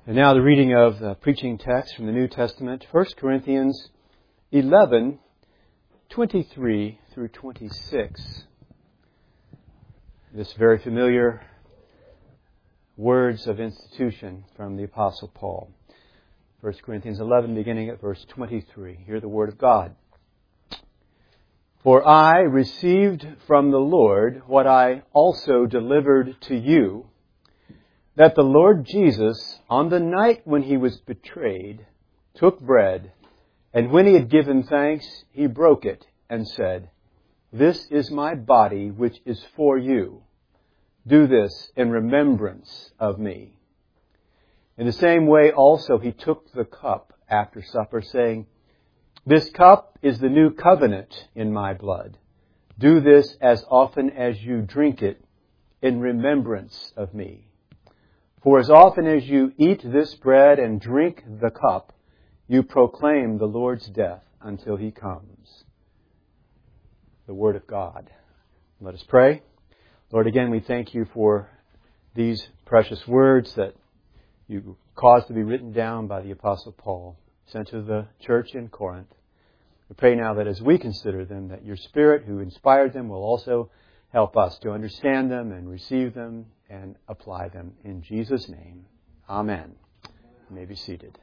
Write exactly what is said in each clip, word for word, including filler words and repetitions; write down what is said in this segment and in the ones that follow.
And now the reading of the preaching text from the New Testament, First Corinthians eleven, twenty-three through twenty-six. This very familiar words of institution from the Apostle Paul. First Corinthians eleven, beginning at verse twenty-three. Hear the word of God. For I received from the Lord what I also delivered to you, that the Lord Jesus, on the night when he was betrayed, took bread, and when he had given thanks, he broke it and said, This is my body, which is for you. Do this in remembrance of me. In the same way also he took the cup after supper, saying, This cup is the new covenant in my blood. Do this as often as you drink it in remembrance of me. For as often as you eat this bread and drink the cup, you proclaim the Lord's death until he comes. The Word of God. Let us pray. Lord, again, we thank you for these precious words that you caused to be written down by the Apostle Paul, sent to the church in Corinth. We pray now that as we consider them, that your Spirit who inspired them will also help us to understand them and receive them and apply them. In Jesus' name, amen. You may be seated.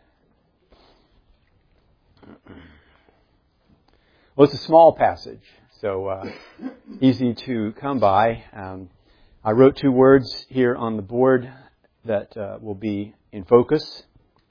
Well, it's a small passage, so uh, easy to come by. Um, I wrote two words here on the board that uh, will be in focus.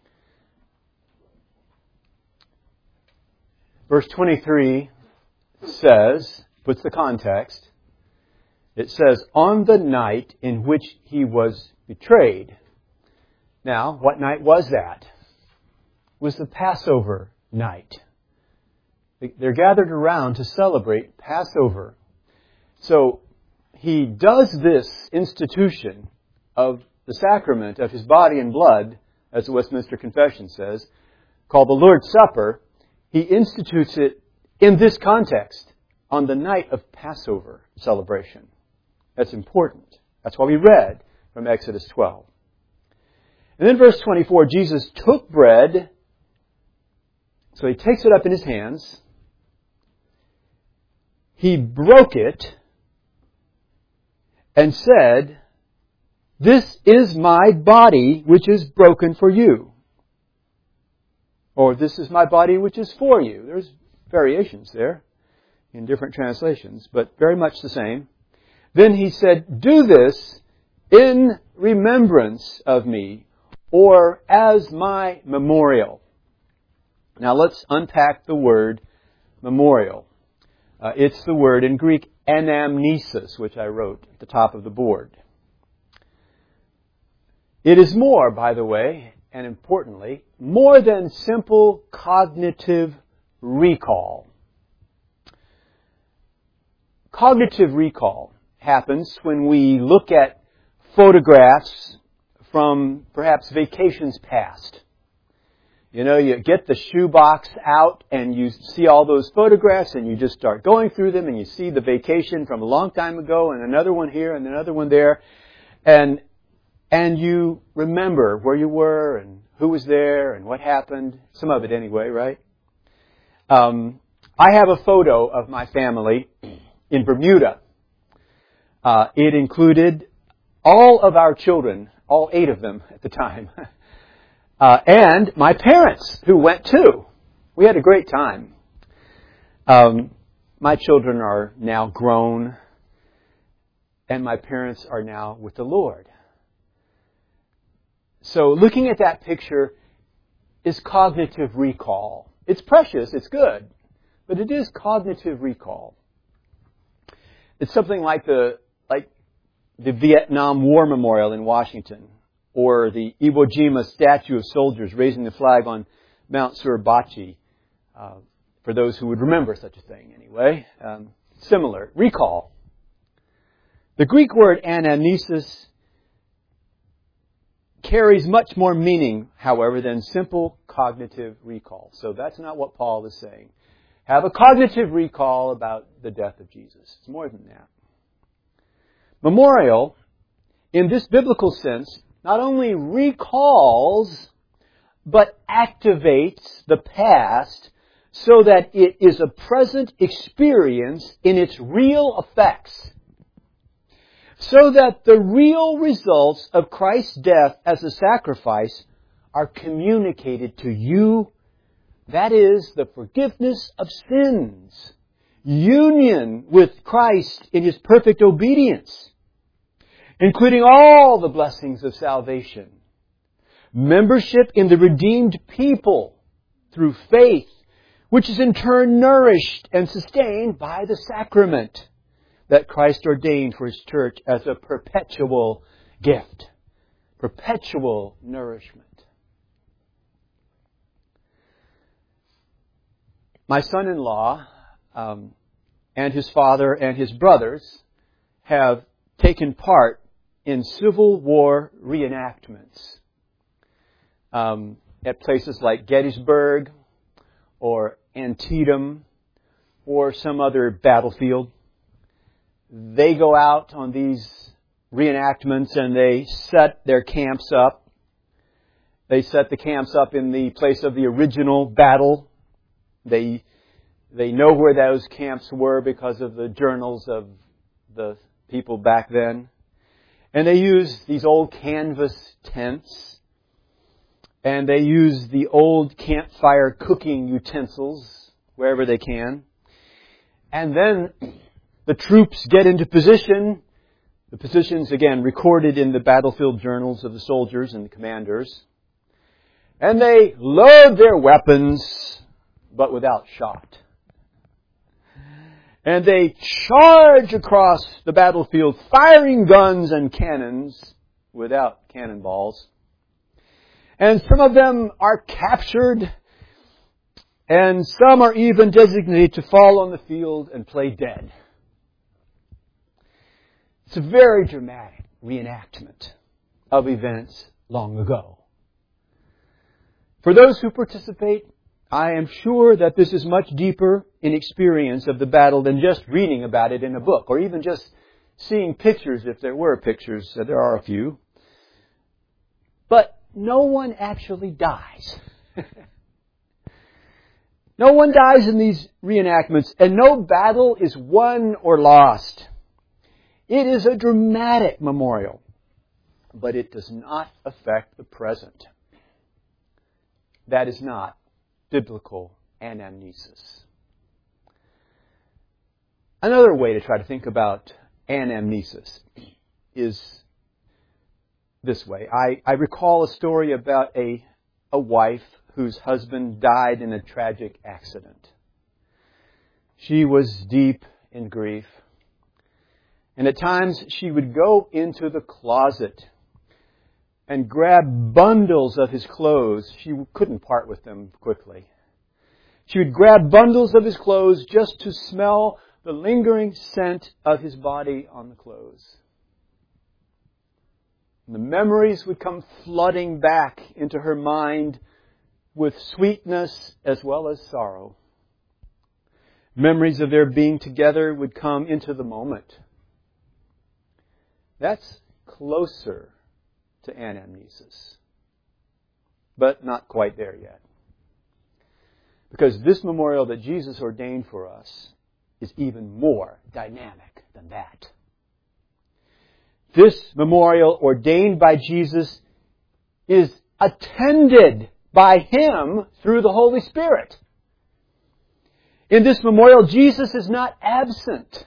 Verse twenty-three says, puts the context, it says, on the night in which he was betrayed. Now, what night was that? It was the Passover night. They're gathered around to celebrate Passover. So, he does this institution of the sacrament of his body and blood, as the Westminster Confession says, called the Lord's Supper. He institutes it in this context, on the night of Passover celebration. That's important. That's why we read from Exodus twelve. And then verse twenty-four, Jesus took bread, so he takes it up in his hands. He broke it and said, This is my body which is broken for you. Or this is my body which is for you. There's variations there in different translations, but very much the same. Then he said, Do this in remembrance of me, or as my memorial. Now let's unpack the word memorial. Uh, it's the word in Greek anamnesis, which I wrote at the top of the board. It is more, by the way, and importantly, more than simple cognitive recall. Cognitive recall happens when we look at photographs from perhaps vacations past. You know, you get the shoebox out and you see all those photographs and you just start going through them and you see the vacation from a long time ago and another one here and another one there. And and you remember where you were and who was there and what happened. Some of it anyway, right? Um, I have a photo of my family in Bermuda. Uh, it included all of our children, all eight of them at the time, uh, and my parents who went too. We had a great time. Um, my children are now grown, and my parents are now with the Lord. So looking at that picture is cognitive recall. It's precious, it's good, but it is cognitive recall. It's something like the like the Vietnam War Memorial in Washington, or the Iwo Jima statue of soldiers raising the flag on Mount Suribachi, uh, for those who would remember such a thing anyway. Um, similar. Recall. The Greek word anamnesis carries much more meaning, however, than simple cognitive recall. So that's not what Paul is saying. Have a cognitive recall about the death of Jesus. It's more than that. Memorial, in this biblical sense, not only recalls, but activates the past so that it is a present experience in its real effects. So that the real results of Christ's death as a sacrifice are communicated to you. That is, the forgiveness of sins, union with Christ in His perfect obedience, including all the blessings of salvation, membership in the redeemed people through faith, which is in turn nourished and sustained by the sacrament that Christ ordained for His church as a perpetual gift, perpetual nourishment. My son-in-law um, and his father and his brothers have taken part in Civil War reenactments um, at places like Gettysburg or Antietam or some other battlefield. They go out on these reenactments and they set their camps up. They set the camps up in the place of the original battle. They they know where those camps were because of the journals of the people back then. And they use these old canvas tents. And they use the old campfire cooking utensils wherever they can. And then the troops get into position. The positions, again, recorded in the battlefield journals of the soldiers and the commanders. And they load their weapons, but without shot. And they charge across the battlefield, firing guns and cannons without cannonballs. And some of them are captured, and some are even designated to fall on the field and play dead. It's a very dramatic reenactment of events long ago. For those who participate, I am sure that this is much deeper in experience of the battle than just reading about it in a book, or even just seeing pictures, if there were pictures. There are a few. But no one actually dies. No one dies in these reenactments, and no battle is won or lost. It is a dramatic memorial, but it does not affect the present. That is not biblical anamnesis. Another way to try to think about anamnesis is this way. I, I recall a story about a, a wife whose husband died in a tragic accident. She was deep in grief. And at times she would go into the closet and grab bundles of his clothes. She couldn't part with them quickly. She would grab bundles of his clothes just to smell the lingering scent of his body on the clothes. And the memories would come flooding back into her mind with sweetness as well as sorrow. Memories of their being together would come into the moment. That's closer to anamnesis, but not quite there yet. Because this memorial that Jesus ordained for us is even more dynamic than that. This memorial ordained by Jesus is attended by Him through the Holy Spirit. In this memorial, Jesus is not absent.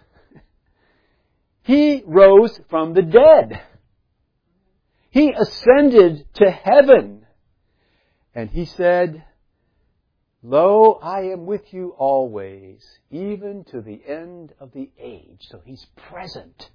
He rose from the dead. He ascended to heaven. And He said, "Lo, I am with you always, even to the end of the age." So He's present.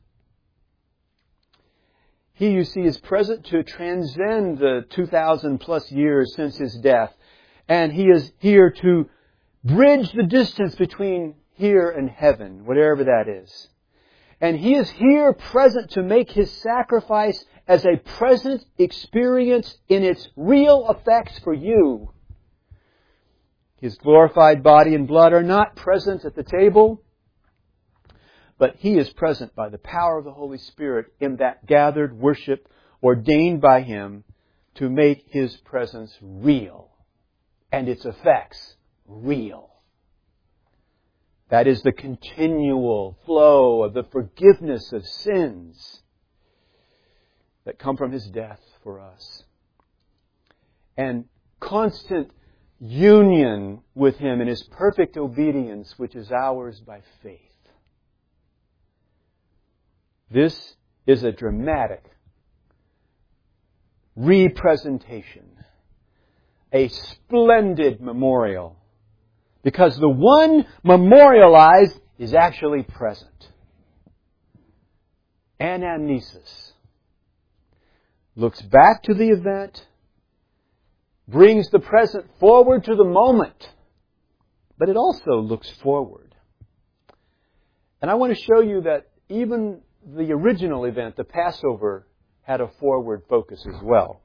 He, you see, is present to transcend the two thousand plus years since His death. And He is here to bridge the distance between here and heaven, whatever that is. And He is here present to make His sacrifice as a present experience in its real effects for you. His glorified body and blood are not present at the table, but He is present by the power of the Holy Spirit in that gathered worship ordained by Him to make His presence real and its effects real. That is the continual flow of the forgiveness of sins that come from His death for us. And constant union with Him in His perfect obedience, which is ours by faith. This is a dramatic representation, a splendid memorial, because the one memorialized is actually present. Anamnesis looks back to the event, brings the present forward to the moment, but it also looks forward. And I want to show you that even the original event, the Passover, had a forward focus as well.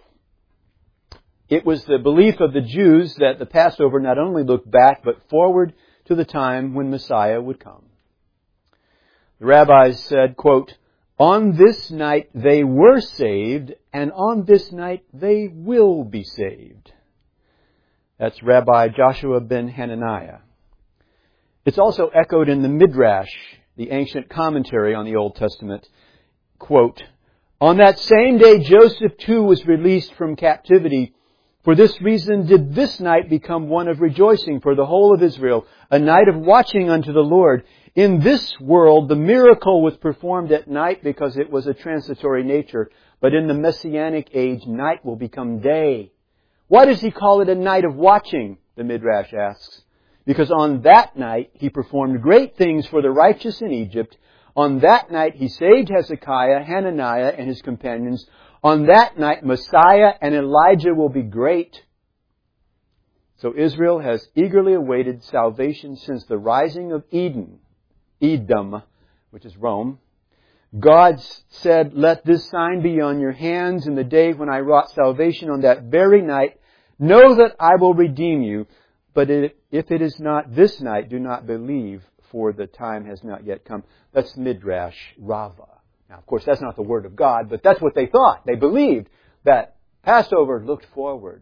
It was the belief of the Jews that the Passover not only looked back, but forward to the time when Messiah would come. The rabbis said, quote, "On this night they were saved, and on this night they will be saved." That's Rabbi Joshua ben Hananiah. It's also echoed in the Midrash, the ancient commentary on the Old Testament. Quote, "On that same day Joseph too was released from captivity. For this reason did this night become one of rejoicing for the whole of Israel, a night of watching unto the Lord. In this world the miracle was performed at night because it was a transitory nature. But in the Messianic age, night will become day." Why does he call it a night of watching? The Midrash asks. Because on that night he performed great things for the righteous in Egypt. On that night he saved Hezekiah, Hananiah, and his companions. On that night Messiah and Elijah will be great. So Israel has eagerly awaited salvation since the rising of Eden, Edom, which is Rome. God said, "Let this sign be on your hands in the day when I wrought salvation on that very night. Know that I will redeem you. But if it is not this night, do not believe, for the time has not yet come." That's Midrash Rava. Now, of course, that's not the Word of God, but that's what they thought. They believed that Passover looked forward.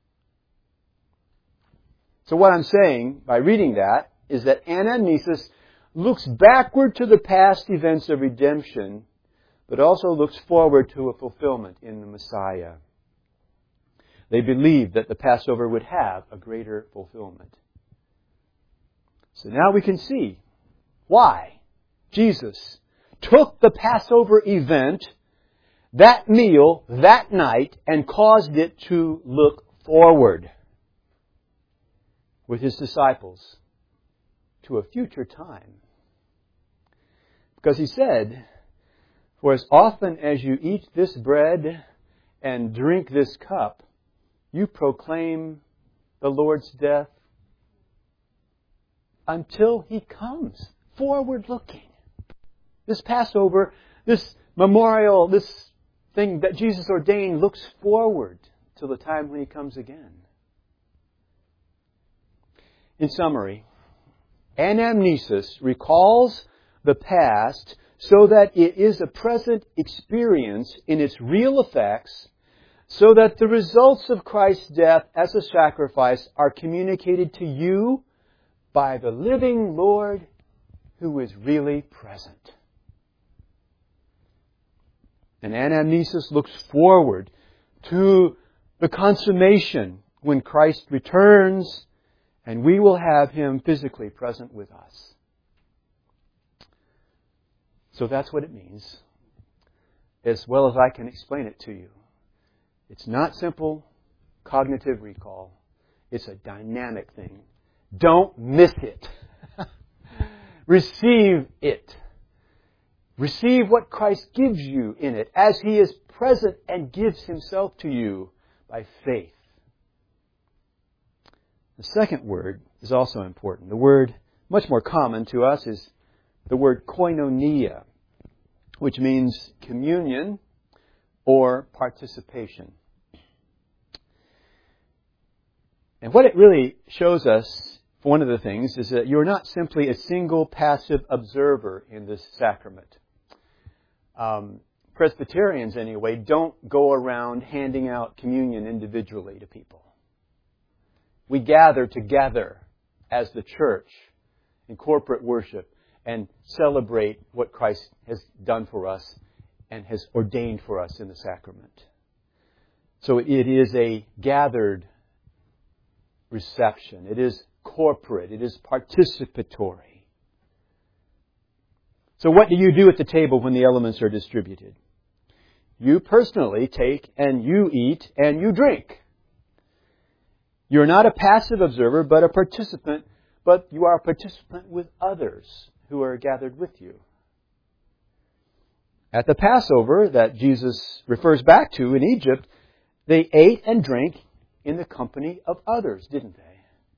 So what I'm saying by reading that is that anamnesis looks backward to the past events of redemption, but also looks forward to a fulfillment in the Messiah. They believed that the Passover would have a greater fulfillment. So now we can see why Jesus took the Passover event, that meal, that night, and caused it to look forward with His disciples to a future time. Because He said, "For as often as you eat this bread and drink this cup, you proclaim the Lord's death until He comes." Forward looking. This Passover, this memorial, this thing that Jesus ordained looks forward to the time when He comes again. In summary, anamnesis recalls the past so that it is a present experience in its real effects, so that the results of Christ's death as a sacrifice are communicated to you by the living Lord who is really present. And anamnesis looks forward to the consummation when Christ returns and we will have Him physically present with us. So that's what it means, as well as I can explain it to you. It's not simple cognitive recall. It's a dynamic thing. Don't miss it. Receive it. Receive what Christ gives you in it as He is present and gives Himself to you by faith. The second word is also important. The word much more common to us is the word koinonia, which means communion or participation. And what it really shows us, for one of the things, is that you're not simply a single passive observer in this sacrament. Um, Presbyterians anyway, don't go around handing out communion individually to people. We gather together as the church in corporate worship and celebrate what Christ has done for us and has ordained for us in the sacrament. So it is a gathered reception. It is corporate. It is participatory. So what do you do at the table when the elements are distributed? You personally take and you eat and you drink. You're not a passive observer, but a participant, but you are a participant with others who are gathered with you. At the Passover that Jesus refers back to in Egypt, they ate and drank in the company of others, didn't they?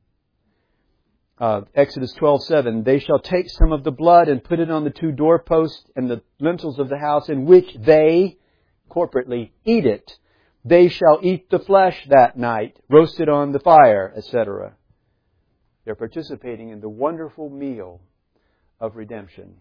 Uh, Exodus twelve seven, they shall take some of the blood and put it on the two doorposts and the lintels of the house in which they corporately eat it. They shall eat the flesh that night, roasted on the fire, et cetera. They're participating in the wonderful meal of redemption.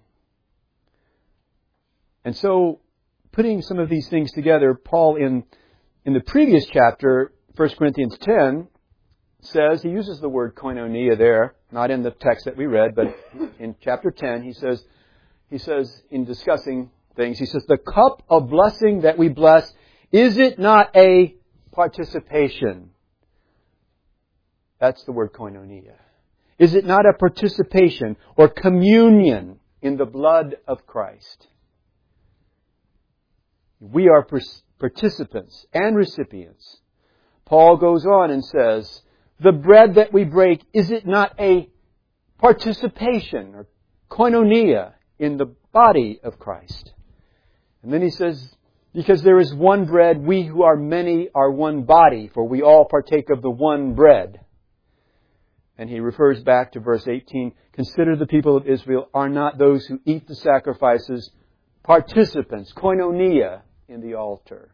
And so, putting some of these things together, Paul in, in the previous chapter, First Corinthians ten, says, he uses the word koinonia there, not in the text that we read, but in chapter ten, he says, he says, in discussing things, he says, the cup of blessing that we bless, is it not a participation? That's the word koinonia. Is it not a participation or communion in the blood of Christ? We are participants and recipients. Paul goes on and says, the bread that we break, is it not a participation or koinonia in the body of Christ? And then he says, because there is one bread, we who are many are one body, for we all partake of the one bread. And he refers back to verse eighteen, consider the people of Israel are not those who eat the sacrifices, participants, koinonia, in the altar.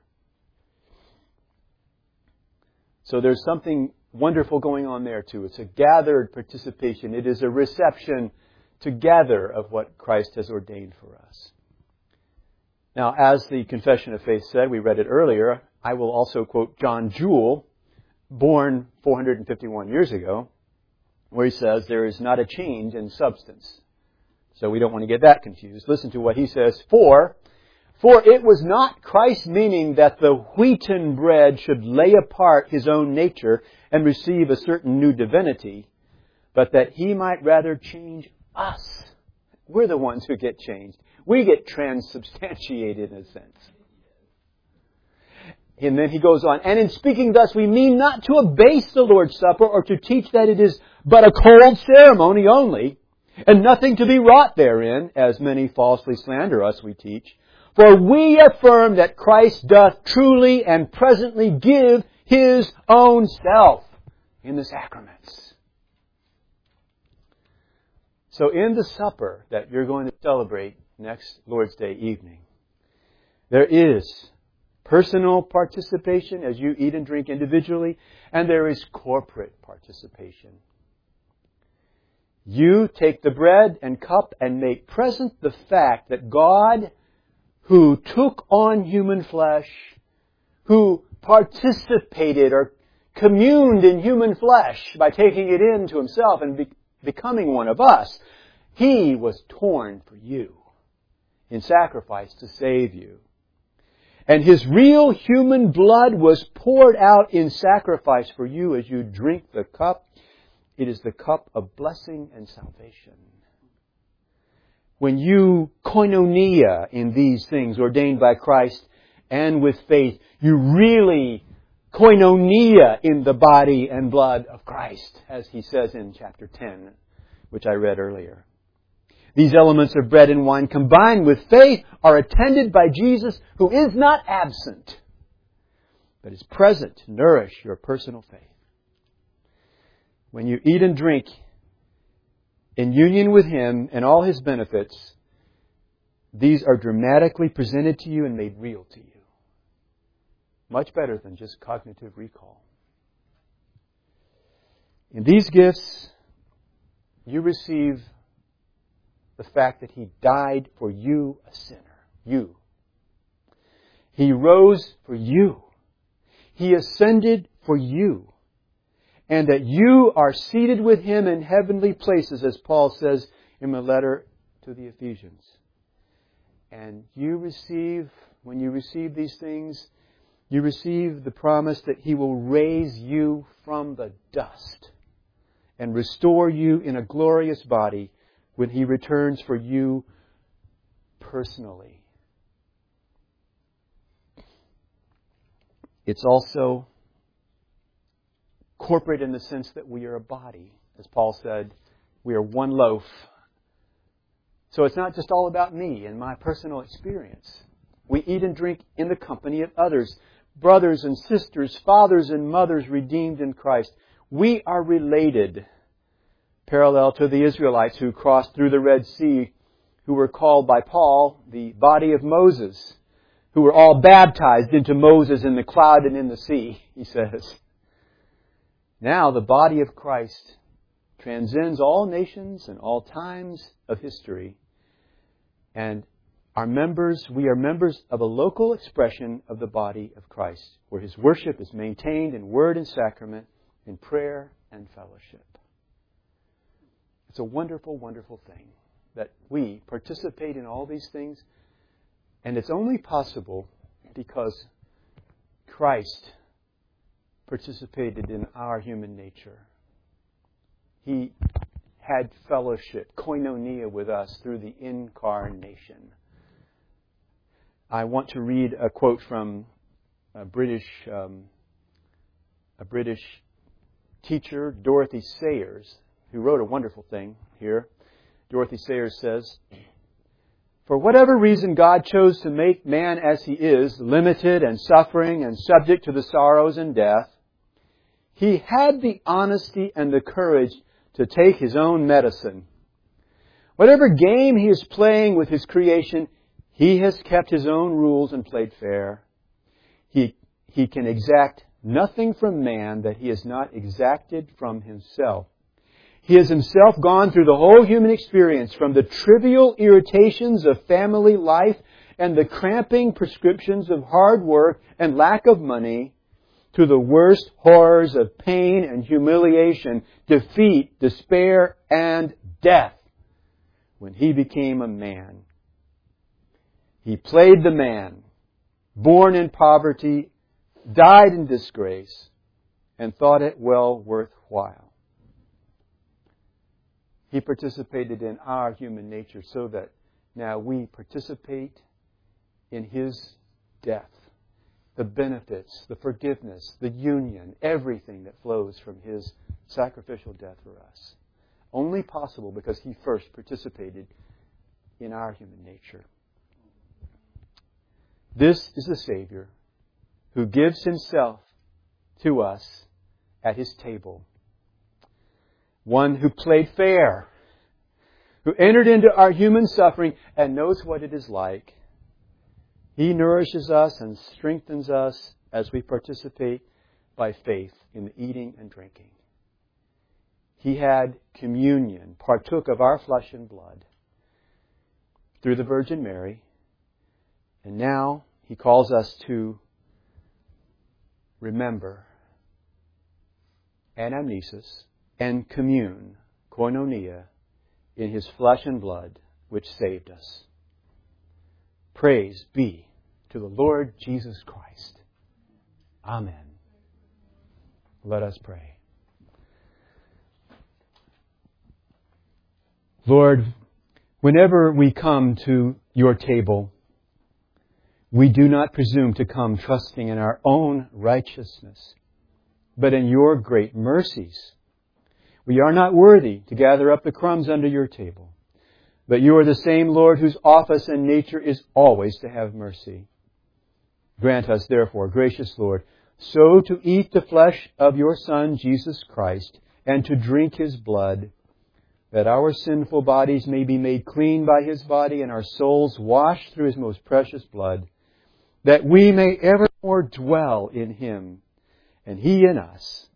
So there's something wonderful going on there too. It's a gathered participation. It is a reception together of what Christ has ordained for us. Now, as the Confession of Faith said, we read it earlier, I will also quote John Jewell, born four hundred fifty-one years ago, where he says, there is not a change in substance. So we don't want to get that confused. Listen to what he says. For, for it was not Christ's meaning that the wheaten bread should lay apart his own nature and receive a certain new divinity, but that he might rather change us. We're the ones who get changed. We get transubstantiated in a sense. And then he goes on, and in speaking thus, we mean not to abase the Lord's Supper or to teach that it is but a cold ceremony only, and nothing to be wrought therein, as many falsely slander us, we teach. For we affirm that Christ doth truly and presently give His own self in the sacraments. So in the supper that you're going to celebrate next Lord's Day evening, there is personal participation as you eat and drink individually, and there is corporate participation. You take the bread and cup and make present the fact that God, who took on human flesh, who participated or communed in human flesh by taking it into Himself and be- becoming one of us, He was torn for you in sacrifice to save you. And His real human blood was poured out in sacrifice for you as you drink the cup. It is the cup of blessing and salvation. When you koinonia in these things ordained by Christ and with faith, you really koinonia in the body and blood of Christ, as he says in chapter ten, which I read earlier. These elements of bread and wine combined with faith are attended by Jesus, who is not absent, but is present to nourish your personal faith. When you eat and drink in union with Him and all His benefits, these are dramatically presented to you and made real to you. Much better than just cognitive recall. In these gifts, you receive the fact that He died for you, a sinner. You. He rose for you. He ascended for you. And that you are seated with Him in heavenly places, as Paul says in the letter to the Ephesians. And you receive, when you receive these things, you receive the promise that He will raise you from the dust and restore you in a glorious body when He returns for you personally. It's also corporate in the sense that we are a body. As Paul said, we are one loaf. So it's not just all about me and my personal experience. We eat and drink in the company of others, brothers and sisters, fathers and mothers redeemed in Christ. We are related, parallel to the Israelites who crossed through the Red Sea, who were called by Paul the body of Moses, who were all baptized into Moses in the cloud and in the sea, he says. Now the body of Christ transcends all nations and all times of history. And our members, we are members of a local expression of the body of Christ, where His worship is maintained in word and sacrament, in prayer and fellowship. It's a wonderful, wonderful thing that we participate in all these things. And it's only possible because Christ participated in our human nature. He had fellowship, koinonia with us through the incarnation. I want to read a quote from a British, um, a British teacher, Dorothy Sayers, who wrote a wonderful thing here. Dorothy Sayers says, "For whatever reason God chose to make man as he is, limited and suffering and subject to the sorrows and death, He had the honesty and the courage to take His own medicine. Whatever game He is playing with His creation, He has kept His own rules and played fair. He, he can exact nothing from man that He has not exacted from Himself. He has Himself gone through the whole human experience, from the trivial irritations of family life and the cramping prescriptions of hard work and lack of money, to the worst horrors of pain and humiliation, defeat, despair, and death when He became a man. He played the man, born in poverty, died in disgrace, and thought it well worthwhile. He participated in our human nature so that now we participate in His death. The benefits, the forgiveness, the union, everything that flows from His sacrificial death for us. Only possible because He first participated in our human nature. This is the Savior who gives Himself to us at His table. One who played fair, who entered into our human suffering and knows what it is like. He nourishes us and strengthens us as we participate by faith in the eating and drinking. He had communion, partook of our flesh and blood through the Virgin Mary. And now He calls us to remember anamnesis and commune, koinonia, in His flesh and blood, which saved us. Praise be to the Lord Jesus Christ. Amen. Let us pray. Lord, whenever we come to Your table, we do not presume to come trusting in our own righteousness, but in Your great mercies. We are not worthy to gather up the crumbs under Your table, but You are the same Lord whose office and nature is always to have mercy. Grant us, therefore, gracious Lord, so to eat the flesh of Your Son, Jesus Christ, and to drink His blood, that our sinful bodies may be made clean by His body and our souls washed through His most precious blood, that we may evermore dwell in Him, and He in us,